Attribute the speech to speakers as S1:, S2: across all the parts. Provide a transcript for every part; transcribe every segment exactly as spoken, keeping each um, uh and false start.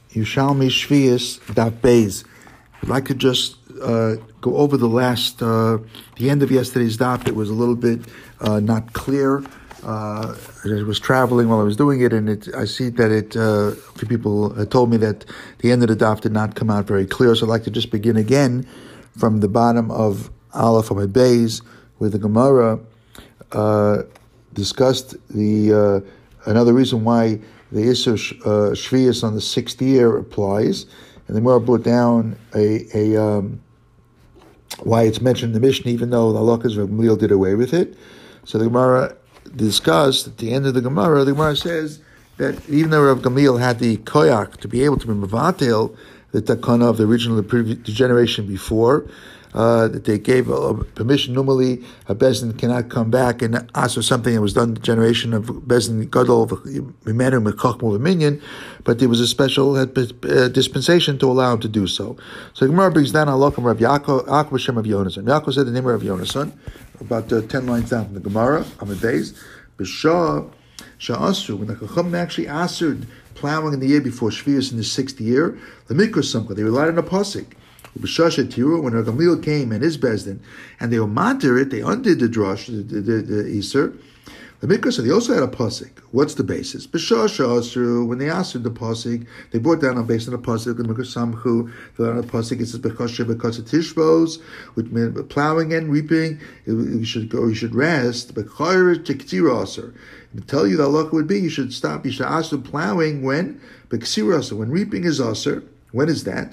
S1: Yerushalmi Shvius Daf Beis. I'd like to just uh, go over the last, uh, the end of yesterday's daf. It was a little bit uh, not clear. Uh, I was traveling while I was doing it, and it, I see that it. Uh, a few people had told me that the end of the daf did not come out very clear. So I'd like to just begin again from the bottom of Aleph Amud Beis, where the Gemara uh, discussed the uh, another reason why the Isser uh, Shvius on the sixth year applies, and the Gemara brought down a, a um, why it's mentioned in the Mishnah, even though the Halakas of Gamliel did away with it. So the Gemara discussed at the end of the Gemara. The Gemara says that even though Rav Gamliel had the koyak to be able to be mevatel the takana of the original the, previous, the generation before, Uh, that they gave a, a permission. Normally, a Bezdin cannot come back and ask for something that was done the generation of Bezdin Gadol, Mimenu, Mekachmu, Minyan, but there was a special uh, dispensation to allow him to do so. So the Gemara brings down Halakha Rav Yaakov, Yaakov Hashem of Yonasan. Yaakov said the name of Rav Yonasan, about uh, ten lines down from the Gemara, Amud Beis, B'shah, Sha'asu, when the Chacham actually answered plowing in the year before Shvius in the sixth year, the Mikra Samcha, they relied on a pasuk. When Rav Gamliel came and his Bezdin, and they matter it, they undid the drush, the, the, the, the Easter. The Mikra said they also had a pasuk. What's the basis? When they answered the pasuk, they brought down on based on the pasuk. The Mikra Samchu, the pasuk it says because of tishbos, which meant plowing and reaping. You should go. You should rest. But tell you the halacha would be you should stop. You should ask them plowing when when reaping is aser. When is that?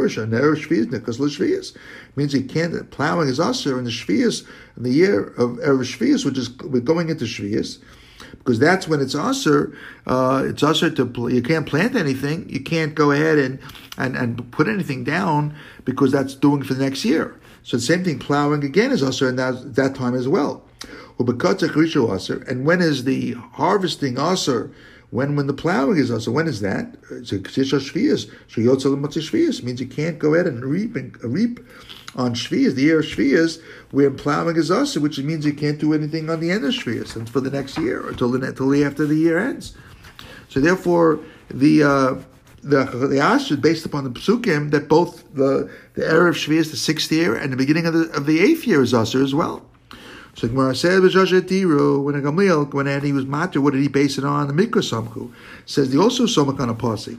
S1: Means you can't, plowing is usher in the Shvius, in the year of Erev Shvius, which is, we're going into Shvius, because that's when it's usher, uh, it's usher to, you can't plant anything, you can't go ahead and, and, and put anything down, because that's doing for the next year. So the same thing, plowing again is usher in that, that time as well. And when is the harvesting usher? When when the plowing is also, when is that? It's a Ksisha Shvius. Shvius means you can't go ahead and reap and reap on Shvius, the year of Shvius, where plowing is also, which means you can't do anything on the end of Shvius and for the next year until the until after the year ends. So therefore, the uh, the the ash is based upon the Psukim that both the the Erev Shvius, the sixth year, and the beginning of the of the eighth year is also as well. So Gemara said, when a Gamliel, when he was matter, what did he base it on? The Mikra Samchu says the also somak on a pasuk.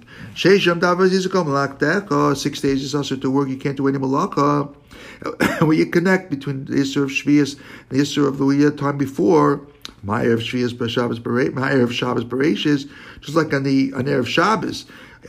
S1: Six days is also to work. You can't do any malaka. Where you connect between the Isser of Shvius and the Isser of the year time before. My Erev Shvius Shabbos Bereishis, my Erev Shabbos Bereishis, just like on the on Erev Shabbos.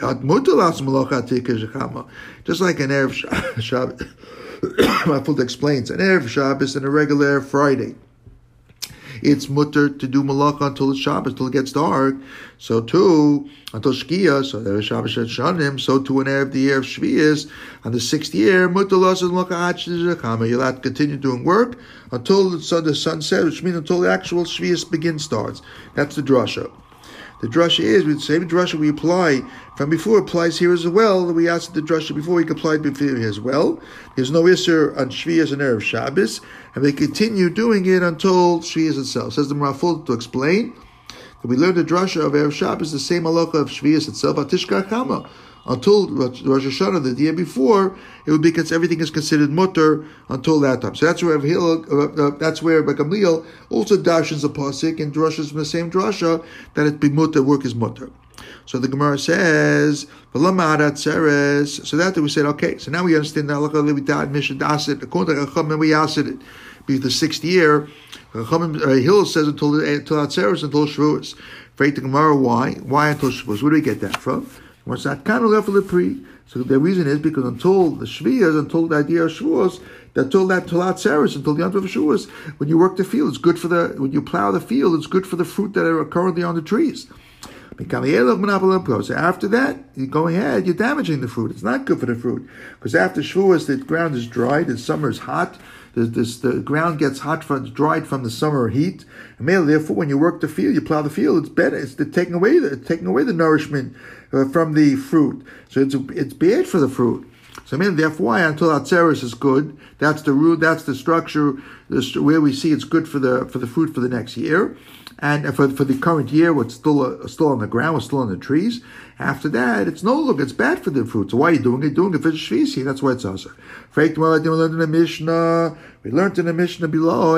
S1: Just like an Erev Shabbos. Mafult explains an Erev Shabbos and a regular Friday. It's mutter to do malacha until it's Shabbos, until it gets dark. So too, until Shkia, so Erev Shabbos and Shanim, so too an Erev the year of Shvius, on the sixth year, mutter lasan malacha. You're allowed to continue doing work until the sun, the sun sets, which means until the actual Shvius begin starts. That's the drasha. The drasha is, the same drasha we apply from before applies here as well. We asked the drasha before, we applied before here as well. There's no Isser on Shvius and Erev Shabbos, and they continue doing it until Shvius itself. Says the Maraful to explain that we learned the drasha of Erev Shabbos, the same halacha of Shvius itself, Atishkar Kama. Until Rosh Hashanah, the year before, it would be because everything is considered mutter until that time. So that's where uh, that's where Gamliel also dashens a pasuk and drushes from the same drasha that it be mutter, work is mutter. So the Gemara says, so that we said, okay, so now we understand that according to Chacham, we asked it. Because the sixth year, Chacham uh, Hill says until until Atzeres, until Shavuos. For the Gemara, why? Why until Shavuos? Where do we get that from? So the reason is because until the Shvias, until the idea of Shavuos, until that Talat Seres, until the end of Shavuos, when you work the field, it's good for the, when you plow the field, it's good for the fruit that are currently on the trees. So after that, you go ahead, you're damaging the fruit. It's not good for the fruit. Because after Shavuos, the ground is dry, the summer is hot, the, this, the ground gets hot, from, dried from the summer heat. And therefore, when you work the field, you plow the field, it's better. It's the, taking away the taking away the nourishment uh, from the fruit. So it's it's bad for the fruit. So I mean, therefore, until Atzeres is good, that's the root, that's the structure, the, where we see it's good for the for the fruit for the next year. And for, for the current year, what's still uh, still on the ground, what's still on the trees, after that, it's no look, it's bad for the fruit. So why are you doing it? Doing it for Shvisi. That's why it's also. We learned in the Mishnah, we learned in the Mishnah below,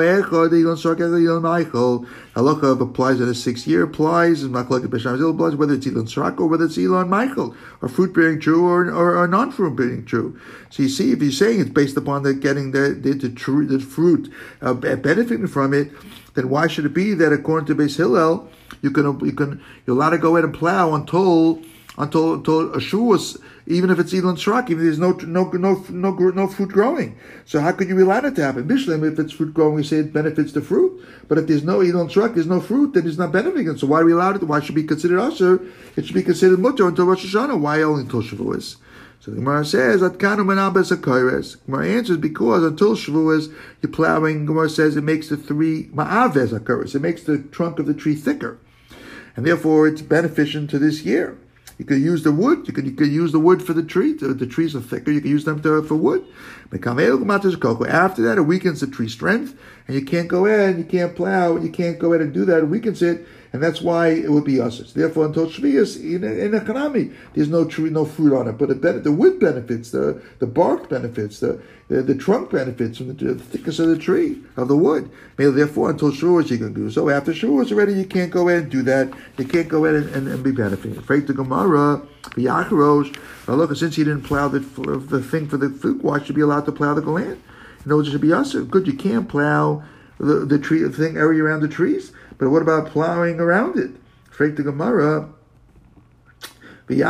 S1: Halacha applies in a sixth year, applies, applies whether it's Elon Srak or whether it's Elon Michael, or fruit bearing true or, or, or non fruit bearing true. So you see, if you're saying it's based upon the getting the the, the, true, the fruit, uh, benefiting from it, then why should it be that according to Beis Hillel, you can you can you're allowed to go ahead and plow until until until a Shavuos, even if it's Elon Srak, even if there's no no no no no fruit growing. So how could you allow it to happen? Mishlim, if it's fruit growing, we say it benefits the fruit. But if there's no Elon Srak, there's no fruit, then it's not benefiting it. So why are we allowed it? Why should it be considered usher? It should be considered mutter until Rosh Hashanah. Why only until Shavuos? So the Gemara says, Atkanu menabes hakayres. Gemara answers, because until Shavuos, you're plowing, Gemara says it makes the three ma'aves hakayres. It makes the trunk of the tree thicker. And therefore, it's beneficial to this year. You could use the wood. You could you could use the wood for the tree. The, the trees are thicker. You can use them to, for wood. After that, it weakens the tree strength, and you can't go ahead and you can't plow. You can't go ahead and do that. It weakens it, and that's why it would be usher. Therefore, until Shvius in in economy, there's no tree, no fruit on it. But it, the wood benefits, the the bark benefits, the the, the trunk benefits from the, the thickness of the tree of the wood. Therefore, until Shavuos you can do so. After Shavuos already, you can't go ahead and do that. You can't go ahead and, and, and be benefiting. Afraid to Gemara, Yacharosh. Now look, since he didn't plow the the thing for the fruit, why should he be allowed to plow the land? In other words, it should be usher. Good, you can't plow the the tree the thing area around the trees. But what about plowing around it? Afraid to Gemara. You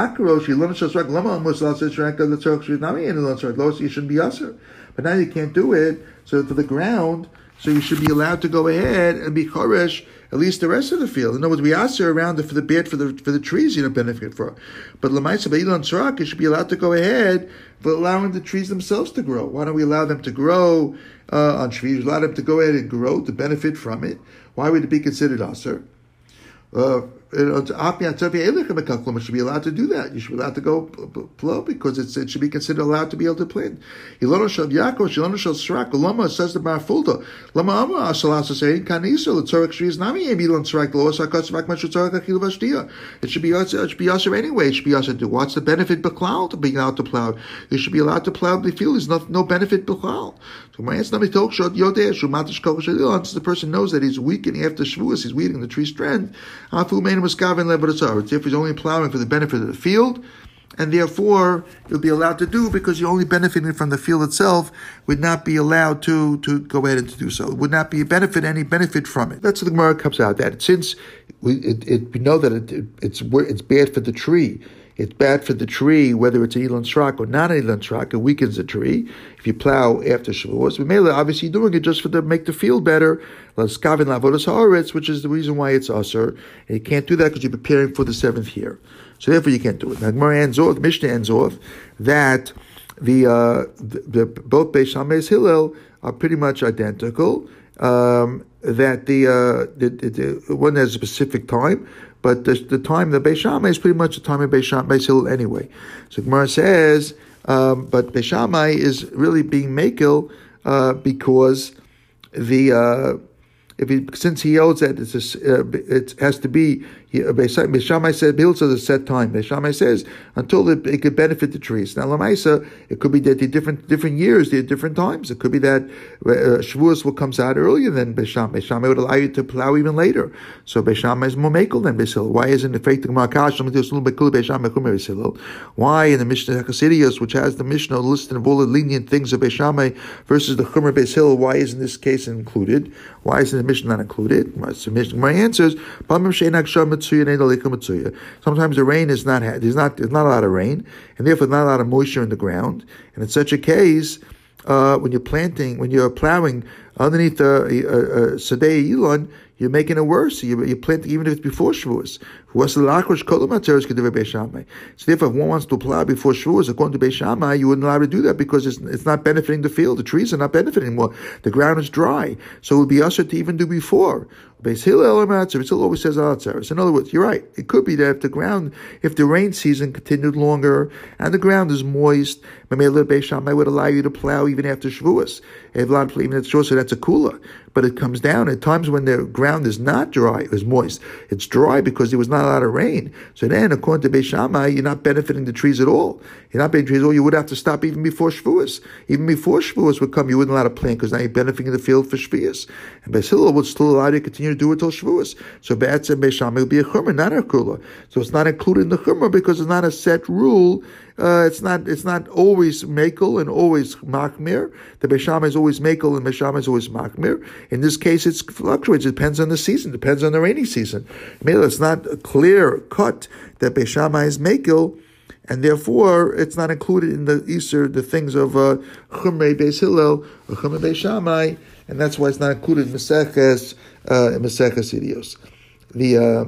S1: shouldn't be usher. But now you can't do it. So for the ground, so you should be allowed to go ahead and be choresh at least the rest of the field. In other words, we usher around it for the bed for the for the trees you don't benefit for. But l'maisa b'ilon tzrak, you should be allowed to go ahead for allowing the trees themselves to grow. Why don't we allow them to grow uh, on trees? Allow them to go ahead and grow to benefit from it. Why would it be considered usher? Uh, you should be allowed to do that. You should be allowed to go plow because it's, it should be considered allowed to be able to plant. Says the Bar Fulda. It should be it should be usher anyway. It should be usher to what's the benefit b'klal to being allowed to plow? You should be allowed to plow the field. There's no, no benefit b'klal. So my answer is the person knows that he's weakening after Shavuos. He's weakening the tree strength. If he's only plowing for the benefit of the field, and therefore you'll be allowed to do because you're only benefiting from the field itself, would not be allowed to, to go ahead and to do so. It would not be a benefit, any benefit from it. That's what the Gemara comes out that since we it, it, we know that it, it, it's it's bad for the tree. It's bad for the tree, whether it's an Elon Srak or not an Elon Srak. It weakens the tree. If you plow after Shavuos, we may obviously you're doing it just for to make the field better. Which is the reason why it's usher. And you can't do that because you're preparing for the seventh year. So therefore you can't do it. Now Gemara ends off, Mishnah ends off that the, uh, the, the both Beis Shammai and Beis Hillel are pretty much identical. Um, that the, uh, the, the, the one has a specific time, but the, the time the Beis Shammai is pretty much the time of Beis Shammai, Beis Hillel anyway. So Gemara says, um, but Beis Shammai is really being makil uh, because the uh, if he, since he holds that it's a, uh, it has to be. Beis Shammai said, Beis Hillel says a set time. Beis Shammai says until it, it could benefit the trees. Now, Lamaisa, it could be that the different different years, there are different times. It could be that uh, Shavuos will comes out earlier than Beis Shammai. Beis Shammai would allow you to plow even later. So Beis Shammai is more makel than Beis Hillel. Why isn't it fake to Makash? Why in the Mishnah Chassidius, which has the Mishnah listed of all the lenient things of Beis Shammai versus the Chumer Beis Hillel, why isn't this case included? Why isn't the Mishnah not included? My answer is sometimes the rain is not there's not there's not a lot of rain, and therefore not a lot of moisture in the ground. And in such a case, uh, when you're planting, when you're plowing underneath the uh, uh, Sadei Elon, you're making it worse. You, you're planting even if it's before Shavuos. So therefore, if one wants to plow before Shavuos, according to Beis Shammai, you wouldn't allow to do that because it's, it's not benefiting the field. The trees are not benefiting more. The ground is dry. So it would be usher to even do before. Beis Hillel Beis Hillel always says Alatzaris. In other words, you're right. It could be that if the ground, if the rain season continued longer and the ground is moist, Beis Shammai would allow you to plow even after Shavuos. Even at Shavuos, so that that's a kula. But it comes down at times when the ground is not dry, it was moist. It's dry because there was not a lot of rain. So then, according to Beis Shammai, you're not benefiting the trees at all. You're not benefiting the trees at all. You would have to stop even before Shavuos. Even before Shavuos would come, you wouldn't allow to plant because now you're benefiting the field for Shavuos. And Beis Hillel would still allow you to continue to do it till Shavuos. So Be'etzem Beis Shammai would be a chumrah, not a kula. So it's not included in the chumrah because it's not a set rule. Uh, it's not it's not always makel and always machmir. The Beis Shammai is always makel and Beis Shammai is always machmir. In this case, it fluctuates. It depends on the season. It depends on the rainy season. Maybe it's not a clear cut that Beis Shammai is makel, and therefore it's not included in the Easter, the things of uh, Chumrei Beis Hillel or Chumrei Beis Shammai, and that's why it's not included in Maseches uh, in Maseches Idios. The uh,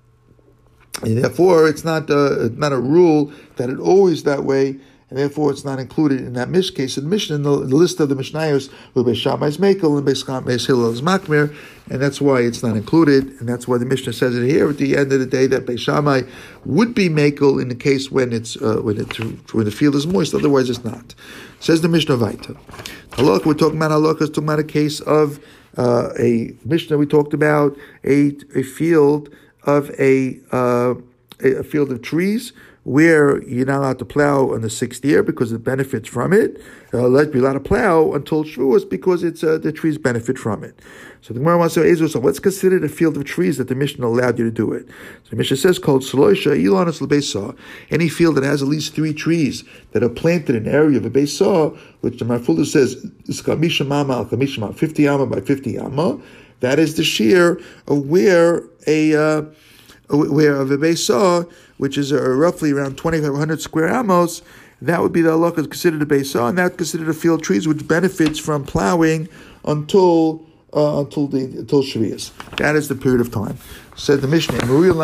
S1: And therefore, it's not uh, not a rule that it always that way, and therefore it's not included in that mish case. In the Mishnah, in the, the list of the Mishnayos, with Beis Shammai is Mekel and Beis Hillel is Makmir, and that's why it's not included, and that's why the Mishnah says it here at the end of the day that Beis Shammai would be Mekel in the case when it's uh, when it when the field is moist. Otherwise, it's not. Says the Mishnah Vaita. Halakha, we're talking about halakha, is talking about a case of uh, a Mishnah. We talked about a a field of a, uh, a field of trees where you're not allowed to plow in the sixth year because it benefits from it. Uh, let you're allowed to plow until Shavuos because it's uh, the trees benefit from it. So the Gemara wants to say, so what's considered a field of trees that the Mishnah allowed you to do it? So the Mishnah says, called Saloisha Ilanos L'Beisah, any field that has at least three trees that are planted in an area of a Beisah, which the Marfullah says is Kamisha Mama al Kamisha Mama, fifty Amma by fifty Amma. That is the shear of where a uh, where of a Beisah, which is uh, roughly around twenty-five hundred square amos, that would be the halakha considered a Beisah, and that's considered a field of trees which benefits from plowing until uh, until the until Shavuos. That is the period of time. Said the Mishnah,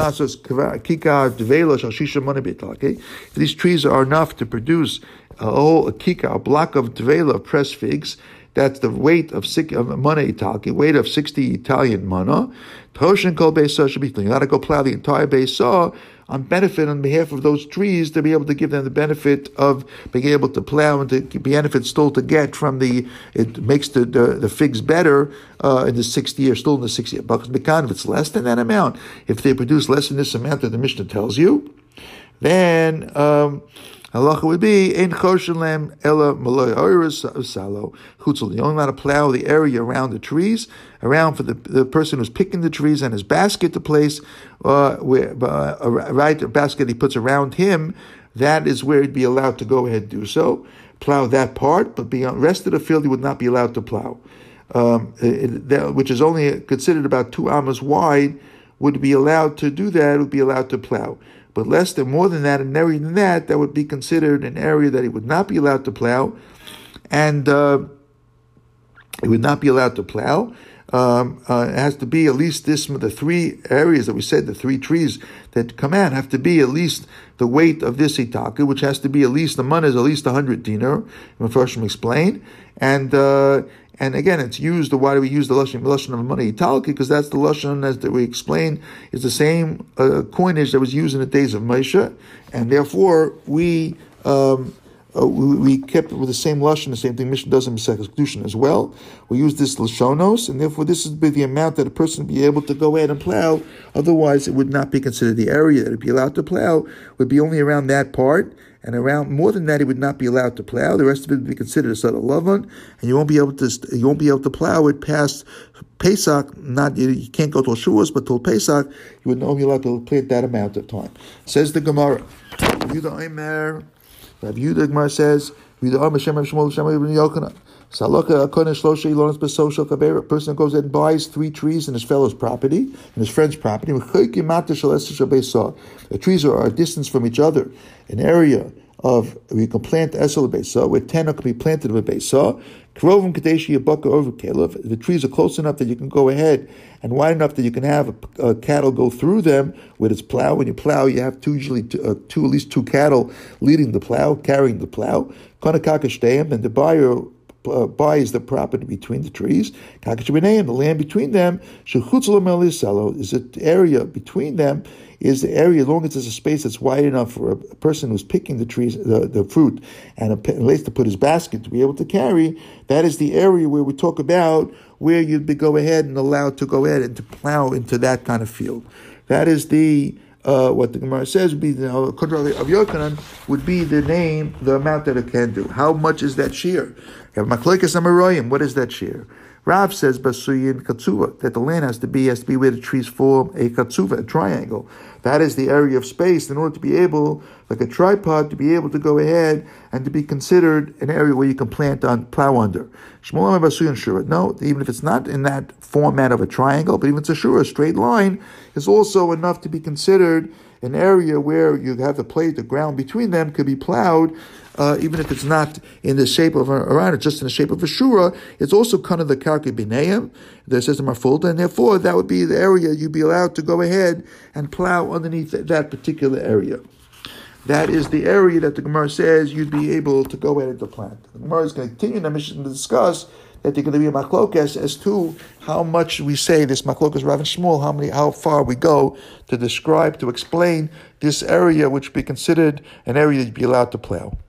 S1: if these trees are enough to produce a whole a kika, a block of tvela of pressed figs, that's the weight of six of mana Italki, weight of sixty Italian mana. Toshin kol Beisah should be. You got to go plow the entire Beisah on benefit on behalf of those trees to be able to give them the benefit of being able to plow and to benefit still to get from the. It makes the the, the figs better uh, in the sixth year, still in the sixth year. But if it's less than that amount, if they produce less than this amount that the Mishnah tells you, then. Um, Halacha would be in choshen ella malay oiris salo chutzal. You're only allowed to plow the area around the trees, around for the the person who's picking the trees and his basket to place, uh, where uh, right a basket he puts around him. That is where he'd be allowed to go ahead and do so. Plow that part, but beyond the rest of the field he would not be allowed to plow, um, it, that, which is only considered about two amas wide. Would be allowed to do that. Would be allowed to plow. But less than, more than that, an area than that, that would be considered an area that he would not be allowed to plow, and uh, he would not be allowed to plow. Um, uh, it has to be at least this, the three areas that we said, the three trees that come out have to be at least the weight of this itaka, which has to be at least, the money is at least one hundred dinar, Mepharshim explain, and uh, and again, it's used, why do we use the Lashon, Lashon of money Italki? Because that's the Lashon, as that we explained, is the same uh, coinage that was used in the days of Moshe, and therefore we um, uh, we, we kept it with the same Lashon, the same thing Mishnah does in Maseches Kedushin as well. We use this Lashonos, and therefore this would be the amount that a person would be able to go ahead and plow. Otherwise, it would not be considered the area that would be allowed to plow, would be only around that part. And around more than that, he would not be allowed to plow. The rest of it would be considered a sort of lavan, and you won't be able to you won't be able to plow it past Pesach. Not you can't go till Shavuos, but till Pesach, you would only be allowed to plant that amount of time. Says the Gemara. Yehuda Omer, Rabbi Yehuda Gemara says, Yehuda Omer Shem Shmuel Shem Ibn Yochanan. Salaka Akon Shlosha Ilonos Besosha Kaber. A person goes and buys three trees in his fellow's property, in his friend's property. The trees are a distance from each other, an area of we can plant esel beisah, where ten can be planted with beisah. Krovim kadeshi yabaka over kelev. The trees are close enough that you can go ahead and wide enough that you can have a, a cattle go through them with its plow. When you plow, you have two, usually two, uh, two at least two cattle leading the plow, carrying the plow. Konakakashteim, and the buyer uh, buys the property between the trees. The land between them, is an area between them, is the area, as long as there's a space that's wide enough for a person who's picking the trees, the, the fruit, and a place to put his basket to be able to carry. That is the area where we talk about where you'd be go ahead and allowed to go ahead and to plow into that kind of field. That is the uh, what the Gemara says would be the uh, of Yochanan would be the name, the amount that it can do. How much is that shear? You have Machlokes Amoraim. What is that shear? Rav says basuyin katsuva, that the land has to be has to be where the trees form a katsuva, a triangle. That is the area of space in order to be able, like a tripod, to be able to go ahead and to be considered an area where you can plant on, plow under. Shmuel basuyin shura. No, even if it's not in that format of a triangle, but even if it's a shura, a straight line, is also enough to be considered an area where you have the plate, the ground between them could be plowed, uh, even if it's not in the shape of a, around it, just in the shape of a shura. It's also kind of the karka bineim, the system marfulta, and therefore that would be the area you'd be allowed to go ahead and plow underneath that particular area. That is the area that the Gemara says you'd be able to go ahead and to plant. The Gemara is going to continue in the mission to discuss that they're going to be a machlokes as to how much we say this machlokes Rav and Shmuel, how many, how far we go to describe, to explain this area which be considered an area you'd be allowed to plow.